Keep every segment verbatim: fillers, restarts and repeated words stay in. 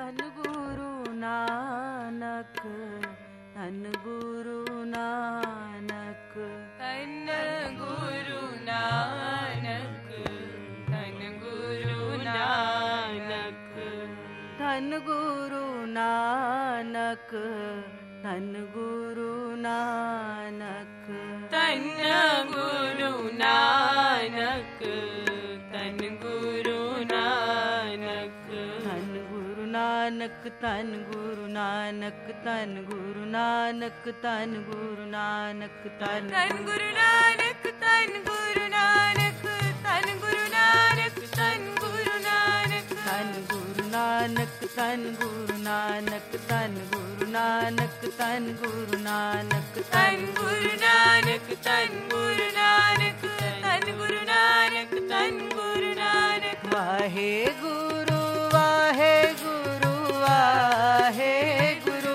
ਧੰਨ ਗੁਰੂ ਨਾਨਕ, ਧੰਨ ਗੁਰੂ ਨਾਨਕ, ਧੰਨ ਗੁਰੂ ਨਾਨਕ, ਧੰਨ ਗੁਰੂ ਨਾਨਕ, ਧੰਨ ਗੁਰੂ ਨਾਨਕ, ਧੰਨ ਗੁਰੂ ਨਾਨਕ, ਧੰਨ ਗੁਰੂ ਨਾਨਕ, ਧੰਨ ਗੁਰੂ ਨਾਨਕ, ਧੰਨ ਗੁਰੂ ਨਾਨਕ, ਧੰਨ ਗੁਰੂ ਨਾਨਕ, ਧੰਨ ਗੁਰੂ ਨਾਨਕ, ਧੰਨ ਗੁਰੂ ਨਾਨਕ, ਧੰਨ ਧੰਨ ਗੁਰੂ ਨਾਨਕ, ਧੰਨ ਗੁਰੂ ਨਾਨਕ, ਧੰਨ ਗੁਰੂ ਨਾਨਕ, ਧੰਨ ਗੁਰੂ ਨਾਨਕ, ਧੰਨ ਗੁਰੂ ਨਾਨਕ, ਧੰਨ ਗੁਰੂ ਨਾਨਕ, ਧੰਨ ਗੁਰੂ ਨਾਨਕ, ਧੰਨ ਗੁਰੂ ਨਾਨਕ, ਧੰਨ ਗੁਰੂ ਨਾਨਕ, ਧੰਨ ਗੁਰੂ ਨਾਨਕ, ਧੰਨ ਗੁਰੂ ਨਾਨਕ, ਧੰਨ ਗੁਰੂ ਨਾਨਕ। ਵਾਹਿਗੁਰੂ ਵਾਹਿਗੁਰੂ ਵਾਹਿਗੁਰੂ,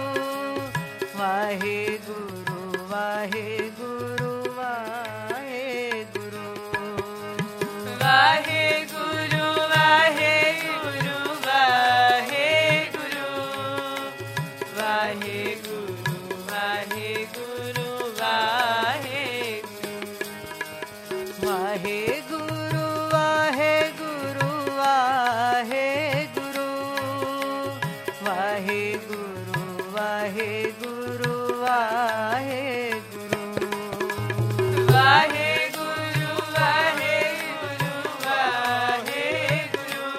ਵਾਹਿਗੁਰੂ ਵਾਹਿਗੁਰੂ ਵਾਹਿਗੁਰੂ, ਵਾਹਿਗੁਰੂ ਵਾਹਿਗੁਰੂ ਵਾਹਿਗੁਰੂ, ਵਾਹਿਗੁਰੂ ਵਾਹਿਗੁਰੂ ਵਾਹਿਗੁਰੂ, ਵਾਹਿਗੁਰੂ ਵਾਹਿਗੁਰੂ ਵਾਹਿਗੁਰੂ, ਵਾਹਿਗੁਰੂ ਵਾਹਿਗੁਰੂ ਵਾਹਿਗੁਰੂ, ਵਾਹਿਗੁਰੂ ਵਾਹਿਗੁਰੂ ਵਾਹਿਗੁਰੂ,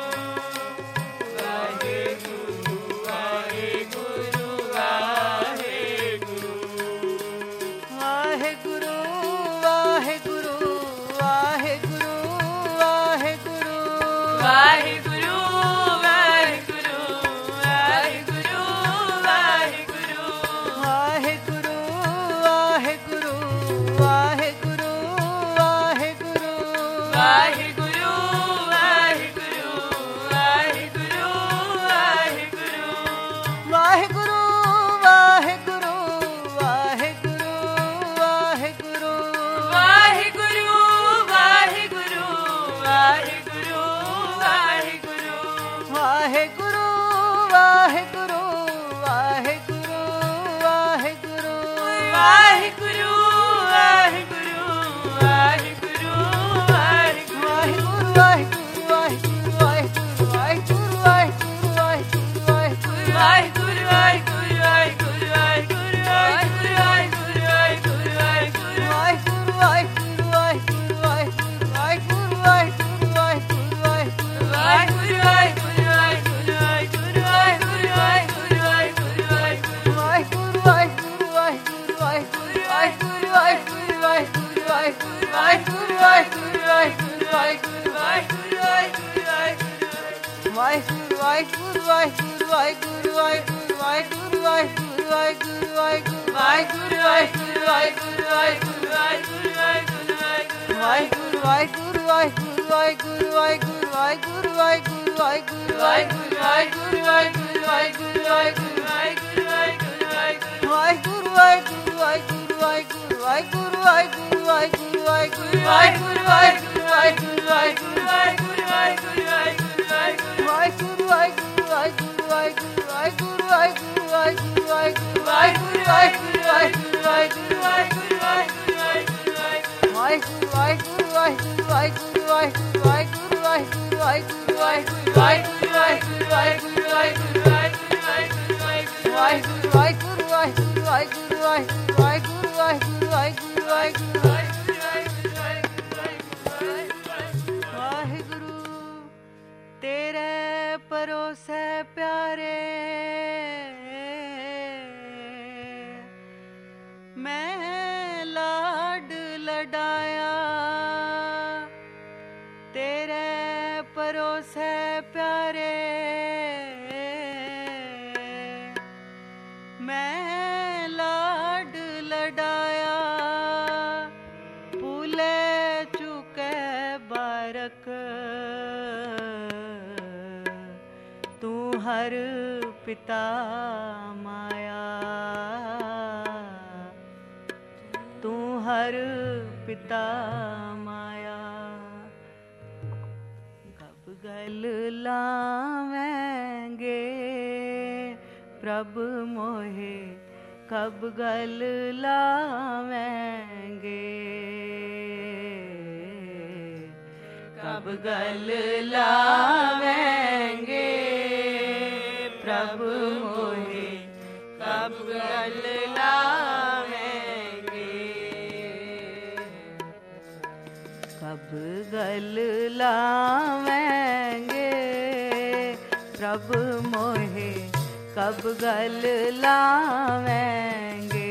ਵਾਹਿਗੁਰੂ ਵਾਹਿਗੁਰੂ ਵਾਹਿਗੁਰੂ, ਵਾਹਿਗੁਰੂ ਵਾਹਿਗੁਰੂ ਵਾਹਿਗੁਰੂ ਵਾਹਿਗੁਰੂ, ਵਾਹਿਗੁਰੂ ਵਾਹਿਗੁਰੂ ਵਾਹਿਗੁਰੂ ਵਾਹਿਗੁਰੂ, ਵਾਹਿਗੁਰੂ ਵਾਹਿਗੁਰੂ ਵਾਹਿਗੁਰੂ ਵਾਹਿਗੁਰੂ, ਵਾਹਿਗੁਰੂ ਵਾਹਿਗੁਰੂ ਵਾਹਿਗੁਰੂ ਵਾਹਿਗੁਰੂ, ਵਾਹਿਗੁਰੂ ਵਾਹਿਗੁਰੂ ਵਾਹਿਗੁਰੂ ਵਾਹਿਗੁਰੂ, ਵਾਹਿਗੁਰੂ ਵਾਹਿਗੁਰੂ ਵਾਹਿਗੁਰੂ ਵਾਹਿਗੁਰੂ, ਵਾਹਿਗੁਰੂ ਵਾਹਿਗੁਰੂ ਵਾਹਿਗੁਰੂ ਵਾਹਿਗੁਰੂ, ਵਾਹਿਗੁਰੂ ਵਾਹਿਗੁਰੂ ਵਾਹਿਗੁਰੂ ਵਾਹਿਗੁਰੂ, ਵਾਹਿਗੁਰੂ ਵਾਹਿਗੁਰੂ ਵਾਹਿਗੁਰੂ ਵਾਹਿਗੁਰੂ ਵਾਹਿਗੁਰੂ ਵਾਹਿਗੁਰੂ ਵਾਹਿਗੁਰੂ ਵਾਹਿਗੁਰੂ, ਵਾਹਿਗੁਰੂ ਵਾਹਿਗੁਰੂ ਵਾਹਿਗੁਰੂ ਵਾਹਿਗੁਰੂ ਵਾਹਿਗੁਰੂ ਵਾਹਿਗੁਰੂ ਵਾਹਿਗੁਰੂ ਵਾਹਿਗੁਰੂ, ਵਾਹਿਗੁਰੂ ਵਾਹਿਗੁਰੂ ਵਾਹਿਗੁਰੂ ਵਾਹਿਗੁਰੂ ਵਾਹਿਗੁਰੂ ਵਾਹਿਗੁਰੂ ਵਾਹਿਗੁਰੂ ਵਾਹਿਗੁਰੂ, ਵਾਹਿਗੁਰੂ ਵਾਹਿਗੁਰੂ ਵਾਹਿਗੁਰੂ ਵਾਹਿਗੁਰੂ ਵਾਹਿਗੁਰੂ ਵਾਹਿਗੁਰੂ ਵਾਹਿਗੁਰੂ ਵਾਹਿਗੁਰੂ, ਵਾਹਿਗੁਰੂ ਵਾਹਿਗੁਰੂ ਵਾਹਿਗੁਰੂ ਵਾਹਿਗੁਰੂ ਵਾਹਿਗੁਰੂ ਵਾਹਿਗੁਰੂ ਵਾਹਿਗੁਰੂ ਵਾਹਿਗੁਰੂ, ਵਾਹਿਗੁਰੂ ਵਾਹਿਗੁਰੂ ਵਾਹਿਗੁਰੂ ਵਾਹਿਗੁਰੂ ਵਾਹਿਗੁਰੂ ਵਾਹਿਗੁਰੂ ਵਾਹਿਗੁਰੂ, ਵਾਹਿਗੁਰੂ ਵਾਹਿਗੁਰੂ ਵਾਹਿਗੁਰੂ ਵਾਹਿਗੁਰੂ ਵਾਹਿਗੁਰੂ ਵਾਹਿਗੁਰੂ ਵਾਹਿਗੁਰੂ ਵਾਹਿਗੁਰੂ ਵਾਹਿਗੁਰੂ, ਵਾਹਿਗੁਰੂ ਵਾਹਿਗੁਰੂ ਵਾਹਿਗੁਰੂ ਵਾਹਿਗੁਰੂ ਵਾਹਿਗੁਰੂ ਵਾਹਿਗੁਰੂ ਵਾਹਿਗੁਰੂ, ਵਾਹਿਗੁਰੂ ਵਾਹਿਗੁਰੂ ਵਾਹਿਗੁਰੂ ਵਾਹਿਗੁਰੂ ਵਾਹਿਗੁਰੂ ਵਾਹਿਗੁਰੂ ਵਾਹਿਗੁਰੂ ਵਾਹਿਗੁਰੂ, ਵਾਹਿਗੁਰੂ ਵਾਹਿਗੁਰੂ ਵਾਹਿਗੁਰੂ ਵਾਹਿਗੁਰੂ ਵਾਹਿਗੁਰੂ ਵਾਹਿਗੁਰੂ ਵਾਹਿਗੁਰੂ ਵਾਹਿਗੁਰੂ, ਵਾਹਿਗੁਰੂ ਵਾਹਿਗੁਰੂ ਵਾਹਿਗੁਰੂ ਵਾਹਿਗੁਰੂ ਵਾਹਿਗੁਰੂ ਵਾਹਿਗੁਰੂ ਵਾਹਿਗੁਰੂ ਵਾਹਿਗੁਰੂ, ਵਾਹਿਗੁਰੂ ਵਾਹਿਗੁਰੂ ਵਾਹਿਗੁਰੂ ਵਾਹਿਗੁਰੂ ਵਾਹਿਗੁਰੂ ਵਾਹਿਗੁਰੂ ਵਾਹਿਗੁਰੂ ਵਾਹਿਗੁਰੂ, ਵਾਹਿਗੁਰੂ ਵਾਹਿਗੁਰੂ ਵਾਹਿਗੁਰੂ ਵਾਹਿਗੁਰੂ ਵਾਹਿਗੁਰੂ ਵਾਹਿਗੁਰੂ ਵਾਹਿਗੁਰੂ ਵਾਹਿਗੁਰੂ, ਵਾਹਿਗੁਰੂ ਵਾਹਿਗੁਰੂ ਵਾਹਿਗੁਰੂ ਵਾਹਿਗੁਰੂ ਵਾਹਿਗੁਰੂ ਵਾਹਿਗੁਰੂ ਵਾਹਿਗੁਰੂ, ਵਾਹਿਗੁਰੂ ਵਾਹਿਗੁਰੂ ਵਾਹਿਗੁਰੂ ਵਾਹਿਗੁਰੂ ਵਾਹਿਗੁਰੂ ਵਾਹਿਗੁਰੂ ਵਾਹਿਗੁਰੂ ਵਾਹਿਗੁਰੂ, ਵਾਹਿਗੁਰੂ ਵਾਹਿਗੁਰੂ ਵਾਹਿਗੁਰੂ ਵਾਹਿਗੁਰੂ ਵਾਹਿਗੁਰੂ ਵਾਹਿਗੁਰੂ ਵਾਹਿਗੁਰੂ, ਵਾਹਿਗੁਰੂ ਵਾਹਿਗੁਰੂ ਵਾਹਿਗੁਰੂ ਵਾਹਿਗੁਰੂ ਵਾਹਿਗੁਰੂ ਵਾਹਿਗੁਰੂ ਵਾਹਿਗੁਰੂ ਵਾਹਿਗੁਰੂ ਵਾਹਿਗੁਰੂ, ਵਾਹਿਗੁਰੂ ਤੇਰੇ ਭਰੋਸੇ ਪਿਆਰੇ ਮੈਂ ਲਾਡ ਲਡਾਇਆ, ਤੇਰੇ ਭਰੋਸੇ ਪਿਆਰੇ ਮੈਂ ਲਾਡ ਲਡਾਇਆ, ਭੁਲੇ ਚੁਕੇ ਬਾਰਕ ਤੂੰ ਹਰ ਪਿਤਾ ਮਾਇਆ, ਤੂੰ ਹਰ ਪਿਤਾ ਮਾਇਆ, ਗਲ ਲਾਵੇਂਗੇ प्रभु मोहे कब गल लावेंगे, कब गल लावेंगे प्रभु मोहे कब गल लावेंगे, कब गल लावेंगे प्रभु मोहे कब गल लावेंगे,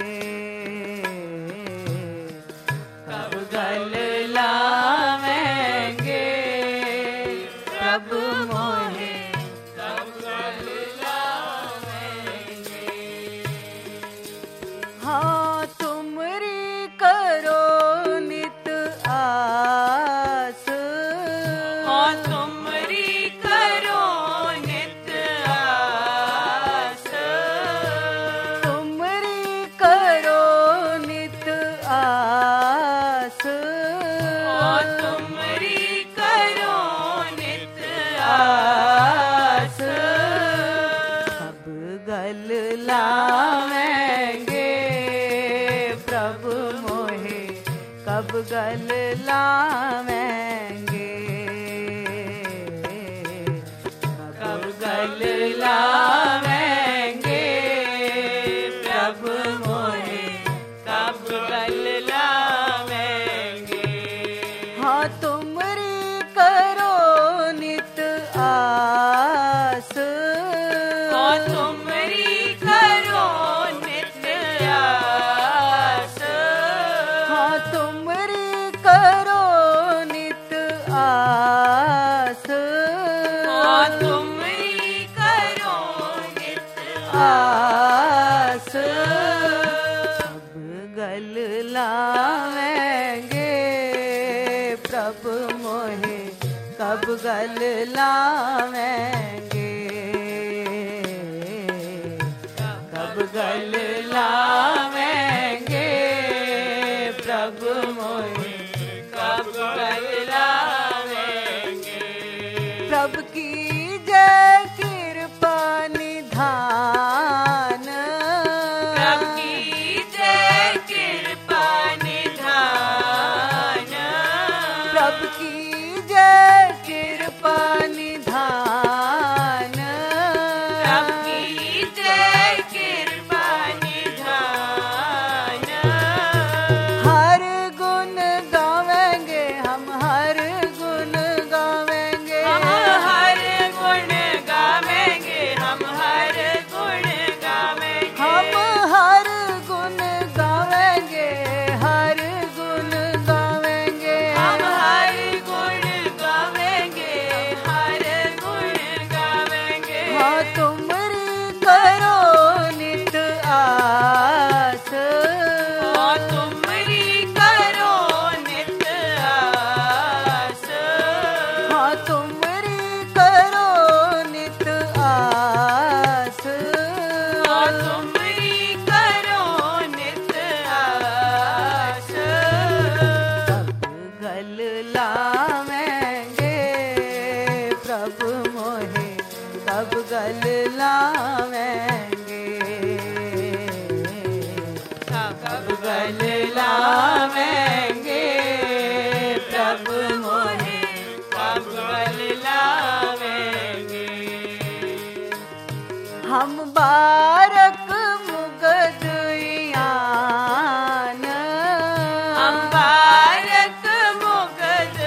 कब गल लावेंगे प्रभु मोहे कब गल लावेंगे। हाँ तुमरी करो नित आस, हाँ तुमरी करो नित आस, तुमरी करो नित आस, हाँ तुमरी करो नित आस, कब गल लावेंगे प्रभु मोहे कब गल लावेंगे, कब गल लावेंगे प्रभु मोहे कब गल लावेंगे। हाँ तुमरी करो नित आस, हाँ तुमरी करो नित आस, हाँ तुमरी करो नित आस, हाँ तुमरी करो नित आस, कब गल लावेंगे प्रभु मोहे कब गल लावेंगे, कब गल लावेंगे प्रभु मोहे कब गल लावेंगे। प्रभु की जय कृपा निधान, प्रभु की जय कृपा निधान, प्रभु की जय कृपा निधान, प्रभु की जय कृपा निधान, हर गुण गावेंगे हम हर गुण गावेंगे, हम हर गुण गावेंगे, हम हर गुण गावेंगे, हम हर गुण गावेंगे, हर गुण गावेंगे, हम हर गुण गावेंगे, हर गुण गावेंगे। हाँ तुमरी करो नित आस, हाँ तुमरी करो नित आस, हाँ तुमरी करो नित आस, हाँ तुमरी करो नित आस, कब गल लावेंगे प्रभु मोहे कब गल लावेंगे, कब गल लावेंगे प्रभु मोहे कब गल लावेंगे। हम बारक मुगद यान, हम बारक मुगद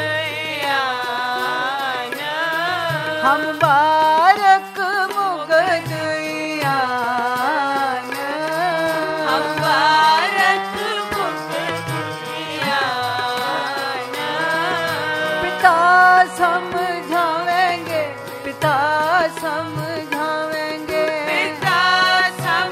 यान, हम बारक मुगद यान, हम बारक मुगद यान, पिता समझावेंगे पिता समझावेंगे पिता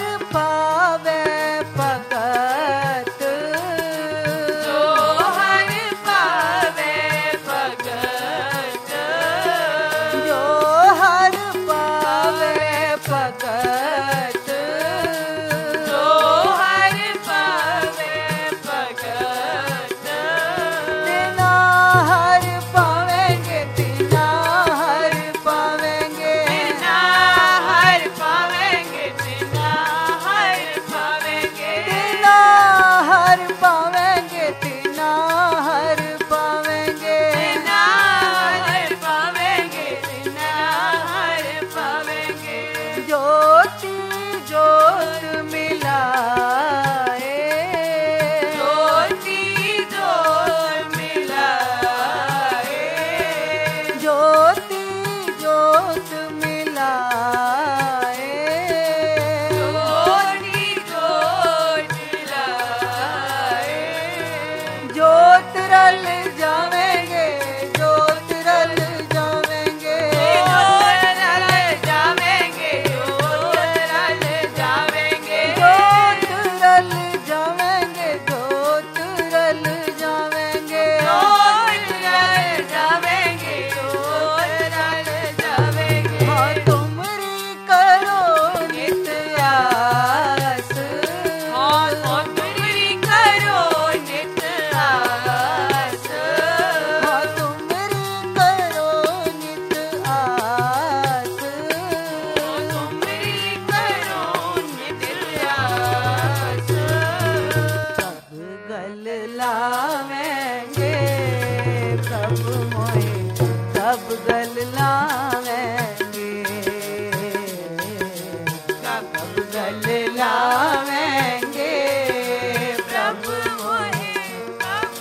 लावेंगे प्रभु मोहे कब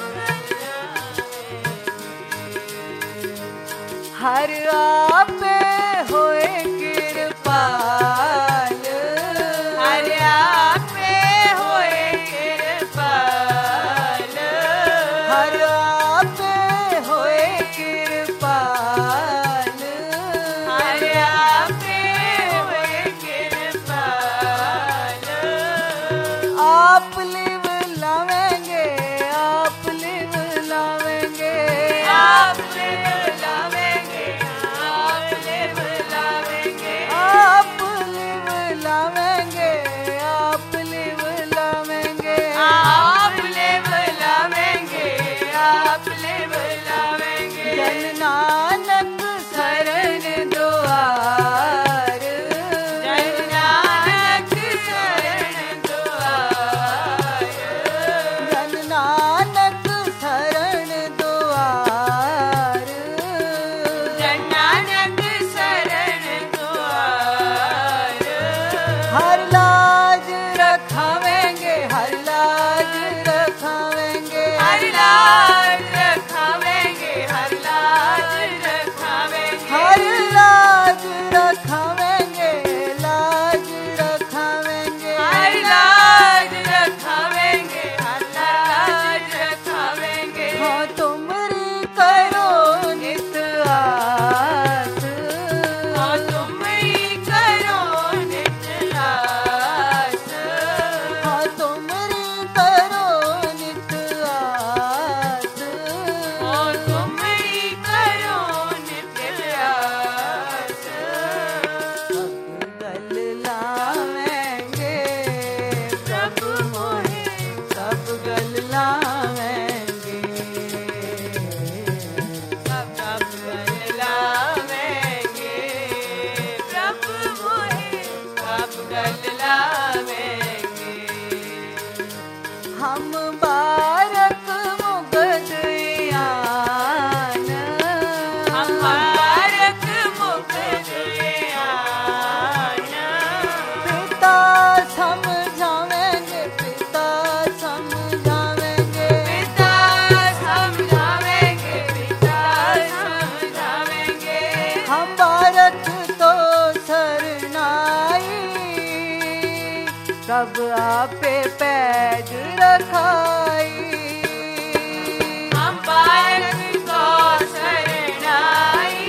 हर आपे होए कृपाल हर आपे होए कृपाल हर आपे होए कृपाल हर आपे होए कृपाल आप लिव लावेंगे आप लिव लावेंगे आप लिव लावेंगे आप लिव लावेंगे आप लिव लावेंगे आप लिव लावेंगे आप लिव लावेंगे आप लिव लावेंगे जन नानक शरण द्वार जन नानक शरण द्वार जन नानक शरण द्वार जन नानक शरण द्वार हर लाज रखावेंगे हर लाज रखावेंगे हर लाज रखावेंगे हर लाज रखावेंगे हर लाज रखावेंगे लाज रखावेंगे हर लाज रखावेंगे हर लाज रखावेंगे हाँ तुमरी करो नित आस हाँ तुमरी करो नित आस हाँ तुमरी करो नित आस हाँ तुमरी करो नित आस गल लावेंगे प्रभु मोहे सब गल लावेंगे सब सब गल लावेंगे प्रभु मोहे सब गल लावेंगे हम बारक मुगद आन हम भारत मुक्त आना पिता समझावेंगे पिता समझावेंगे पिता समझावेंगे पिता समझावेंगे हम भारत तो सरनाई कब आपे पैज रखाई हम भारत को शरणाई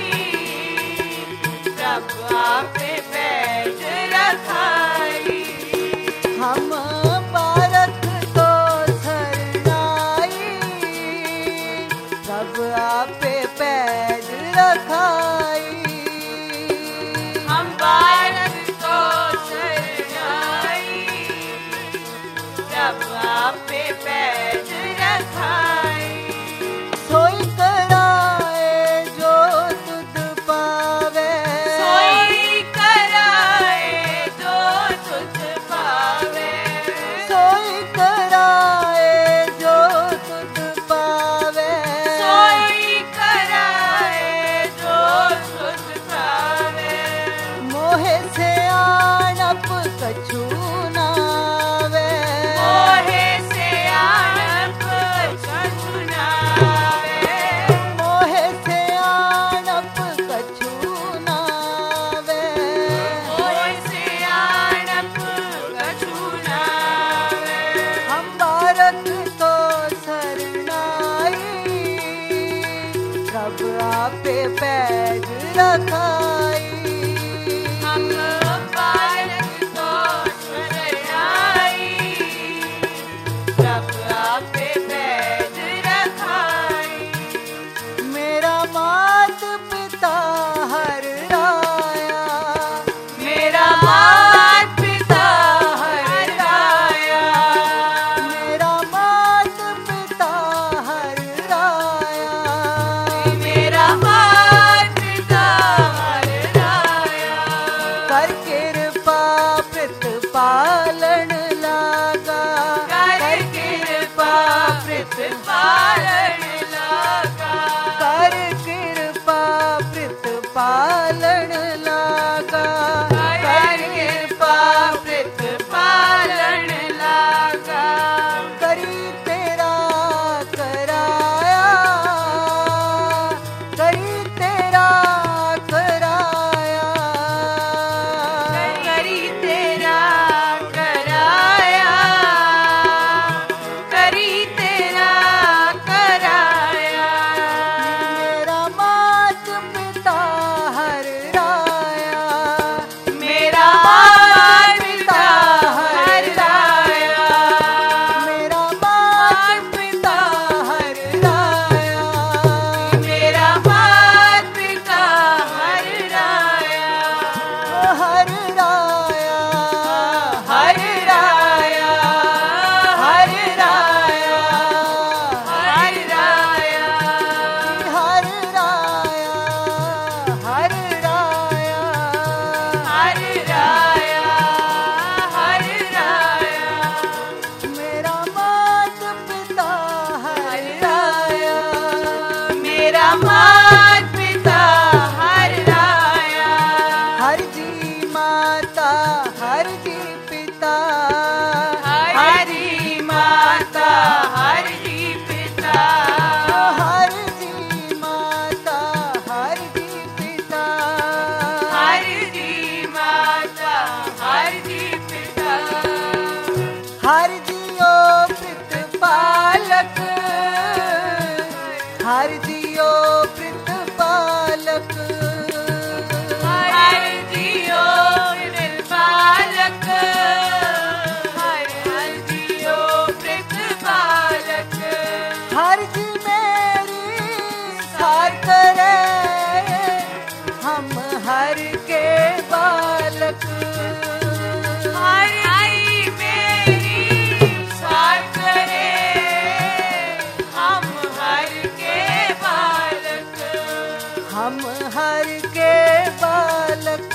प्रभु आपे पैज रखाई हम भारत तो सरनाई कब आपे पैज रखाई हम भारत को शरणाई प्रभु आपे पैज रखाई सोई कराए जो तुध पावे सोई कराए जो तुझ पावे सोई कराए जो तुध पावे सोई कराए जो तुझ पावे मोहे से आणप कछु नावे मोहे से आणप छछुनावे मोहे से आणप कछु नावे मोहे से आणप कछुनावे हम भारत तो सरनाई प्रभु आपे पैज रखाई हम भारत को शरणाई प्रभु आपे पैज रखाई मेरा मात पिता हर राया मेरा मात पिता हर राया मेरा मात पिता हर राया मेरा मात पिता हर राया कर कृपा प्रतिपालन लागा कर कृपा प्रतिपालन लागा कर कृपा प्रतिपालन लागा कर कृपा प्रतिपालन पिता हरि माता हरि पिता हरि माता हरि पिता हरि माता हरि पिता हरि जियो प्रतिपालक हरि जियो प्रतिपालक हरि जियो प्रतिपालक हरि जियो प्रतिपालक हरि जी मेरी सार करे हम हरि के बालक हरि मेरी सार करे हम हरि के बालक हम हरि के बालक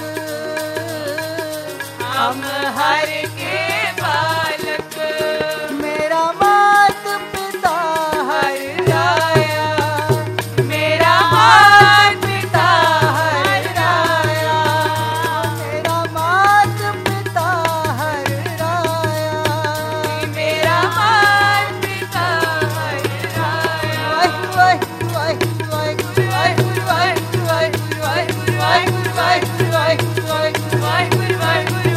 हम हरि के बालक मेरा मात पिता हरि राया मेरा मात पिता हरि राया मेरा मात पिता हरि राया मेरा मात पिता हरि राया वाहिगुरु वाहिगुरु वाहिगुरु वाहिगुरु वाहिगुरु वाहिगुरु वाहिगुरु वाहिगुरु वाहिगुरु वाहिगुरु वाहिगुरु वाहिगुरु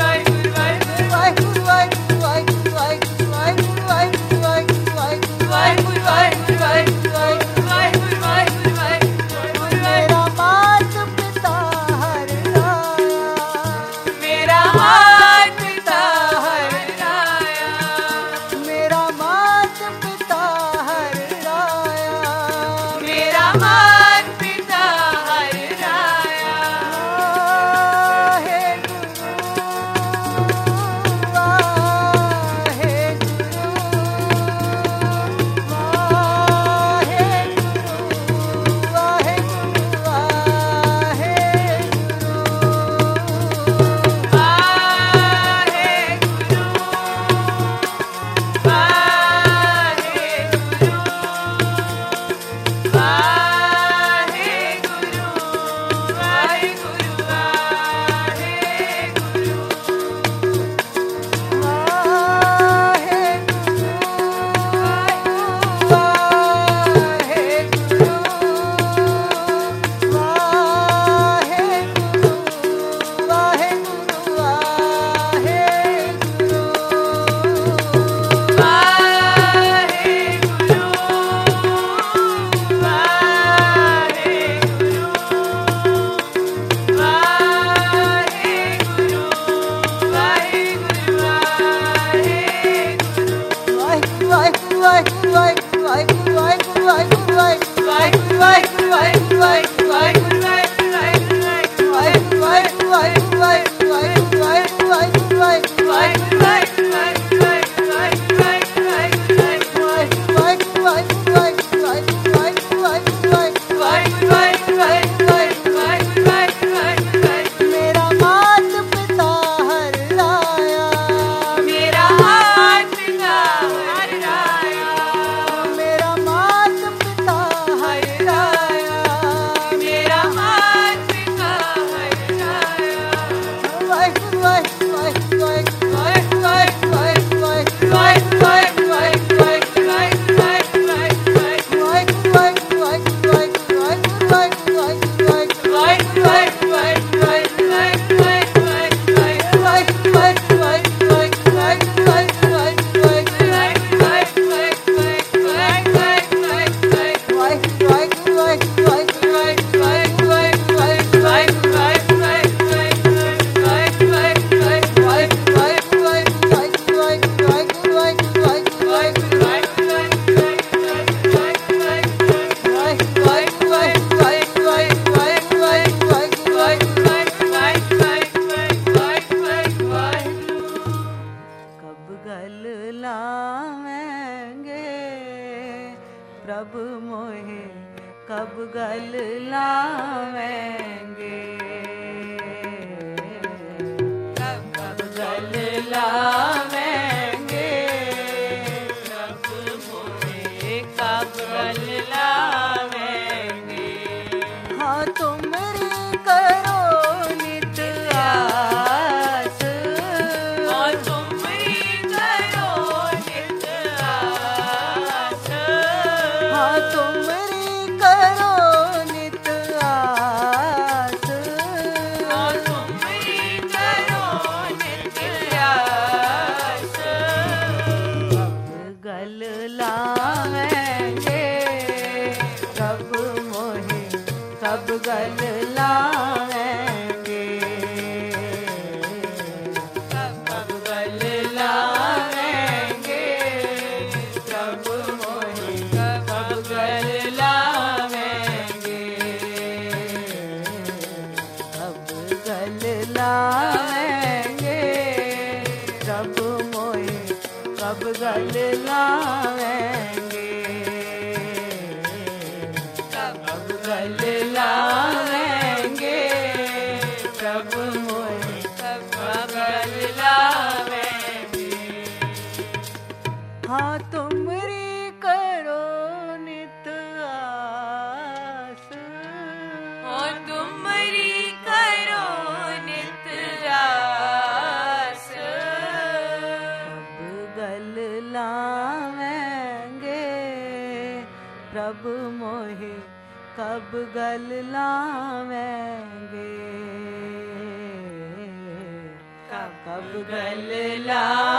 मेरा मात पिता हरि राया मेरा मात पिता हरि राया मेरा मात पिता हरि राया मेरा मात पिता हरि राया हे प्रभु मोहे कब गल लावेंगे, कब गल लावेंगे, प्रभु मोहे कब गल लावेंगे। हाँ तुमरी करो नित आस, हाँ तुम मोहे कब गल लावेंगे, कब गल लावेंगे प्रभु मोहे कब गल लावेंगे। हाँ तुमरी करो नित आस, हाँ तुमरी करो नित आस, कब गल लावेंगे प्रभु मोहे कब गल लावेंगे, कब गल ला